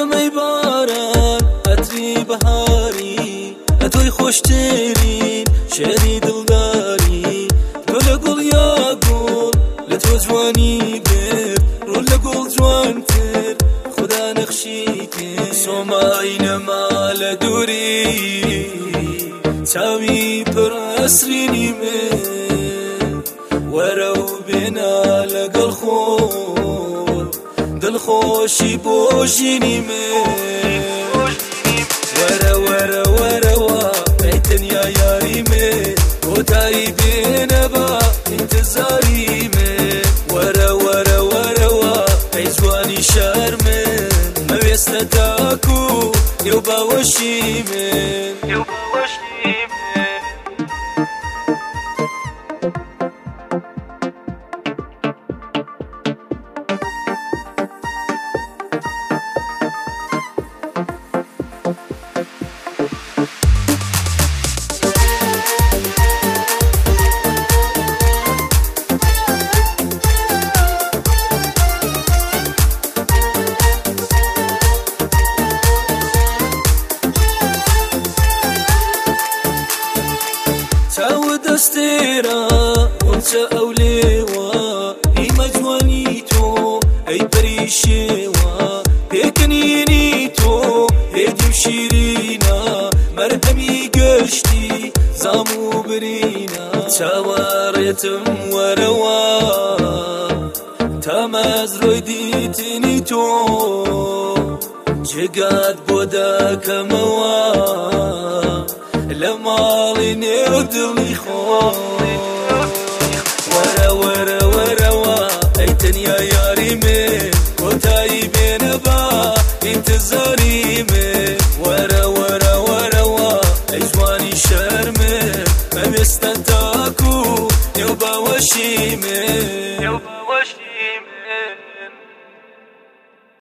دەمەی باران ئەتری بەهاری ئەتۆی خۆشترین شێری دڵداری تۆ لە گوڵ یا گوڵ لە تۆ جوانی برد ڕۆ لە گوڵ جوانتر خدا نەخشی کرد سۆمای نەما لە دووری چاوی پڕ ئەسرینی من وەرە و بێنە لەگەڵ خۆت دڵخۆشی بۆ ژینی من وەرە وەرە وەرەوە ئەی تەنیا یاری من کۆتایی بێنە بە ئینتزاری من وەرە وەرە وەرەوە ئەی جوانی شار من مەوێستە تاکو نێو باوەشی من چاوە دەستێرە وەنچە ئەو لێوە هیمە جوانی تۆ ئەی پەریشێوە پێکەنینی تۆ هێدی و شیرینە مەرهەمی گەشتی زام و برینە چاوەڕێتم وەرەوە تامەزرۆی دیتنی تۆ جێگات بۆ دەکەمەوە لە ماڵی نێو دڵی خۆ وەرە وەرە وەرەوە ئەی تەنیا یاری من